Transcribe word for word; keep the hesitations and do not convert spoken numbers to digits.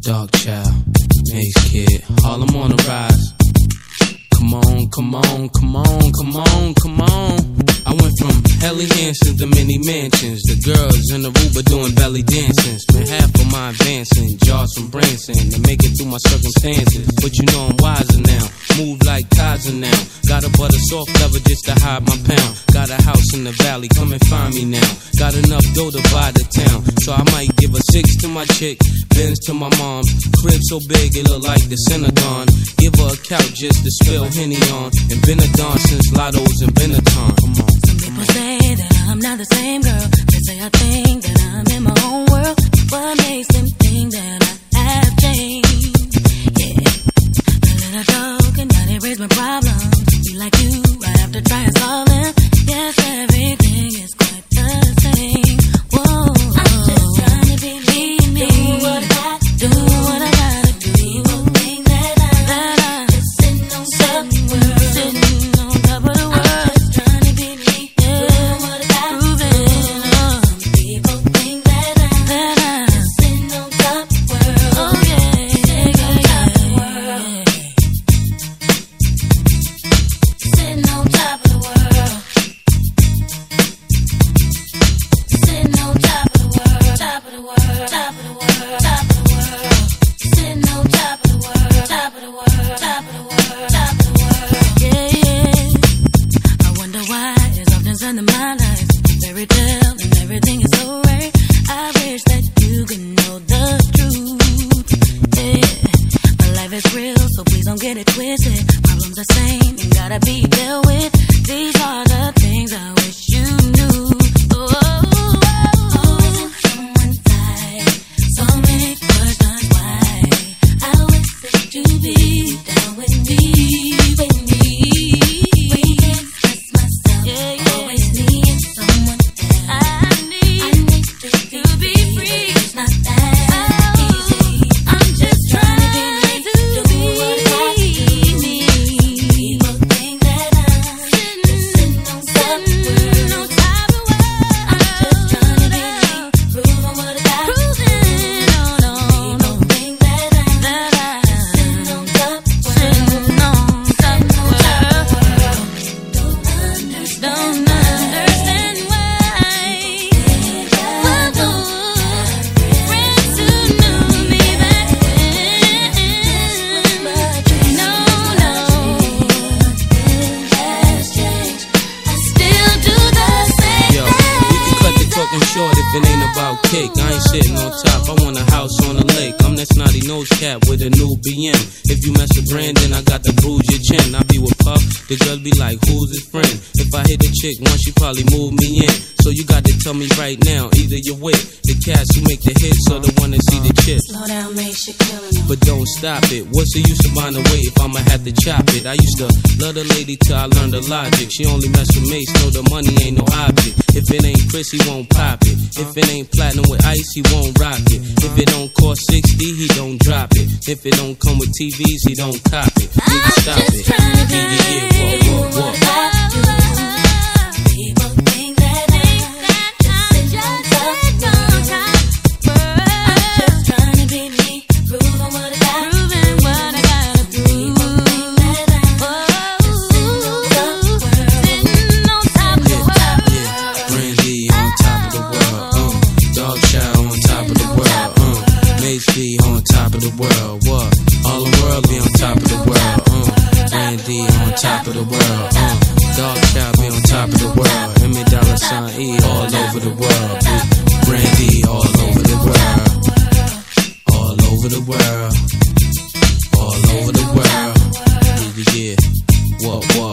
Dark Child, Mace Kid, Harlem on the rise. Come on, come on, come on, come on, come on. I went from Helly Hansen to many mansions. The girls in the Aruba doing belly dancing. Spent half of my advancing, jars from Branson to make it through my circumstances. But you know I'm wiser now, move like Kaiser now. Got a butter soft leather just to hide my pound. Got a house in the valley, come and find me now. Got enough dough to buy the town, so I might give a six to my chick, Benz to my mom's. Crib so big it look like the Synagogue. Give her a couch just to spill Henny on. And been a dawn since Lotto's and Benetton. Come on. Some people say that I'm not the same girl. They say I think that I'm in my own world. What makes them think that I have changed? Yeah, a little joke and now they raise my problems. Be like you, I have to try and solve them. Yes, everything is quite the same. Whoa, I'm just trying to be me, me. Do what I got, do what I gotta do. People think that I, that I just sitting on top of the world, sitting on top of the world. I'm just trying to be me, yeah. Do what I got, proving up. People think that I, that I just sitting on top of the world. Oh yeah, yeah, yeah, yeah. Sitting on top of the world. Sitting on top of the world, top of the world, top of the world, top of the world. Sitting on top of the world, top of the world, top of the world, top of the world. Yeah, yeah. I wonder why it's often said in my life, fairy tale and everything is so right. I wish that you could know the truth. Yeah, my life is real, so please don't get it twisted. Problems the same and gotta be dealt with. These are the things I wish you knew. Oh, always on someone's side. So many questions why. I wish that you be down with me, with me. We can't express myself. Yeah, yeah. Always need someone else. I need, I need to, to be free. It's not that easy. I'm just trying to be to do what I got to do. People think that I'm sitting, sitting on top of the world. I'm just trying to be me, proving what I got to do. People think that I'm, that I'm sitting on top of the world, sitting on top of the world. Don't understand, don't understand why. Well, those friends who knew me back then, no, no, nothing has changed. I still do the same Yo, we can cut the talking short if it ain't about cake. I ain't sitting on top, I want a house on the lake. I'm that snotty nose cat with a new B M. If you mess with Brandon, I got to bruise your chin. I be with Puff, the girls be like, who's his friend? If I hit a chick once, she probably move me in. So you got to tell me right now, either you're with the cats who make the hits or the one that see the chips. Slow down, make shit killing them. But don't stop it. What's the use of buying the weight if I'ma have to chop it? I used to love the lady till I learned the logic. She only mess with mates, know the money ain't no object. If it ain't Chris, he won't pop it. If it ain't platinum with ice, he won't rock it. If it don't cost sixty, he don't drop it. If it don't come with T Vs, he don't cop it. Nigga, stop I'm just it. trying to Yeah, be yeah, yeah, walk, walk, walk. People think that I'm just on top of the world. I'm just trying to be me, proving what I got, proving what I gotta prove. People think that I'm just sitting on top of the world, sitting on top of the world. Yeah, Brandy on top of the world, uh. Dog Child on top of the world, uh. Mace B on top of the world, what? All the world be on top of the world, uh. Brandy on top of the world, uh. Dog Child be on top of the world. M A Dollar Sign E all over the world, B. Brandy all over the world, all over the world, all over the world. Yeah, yeah, what, what?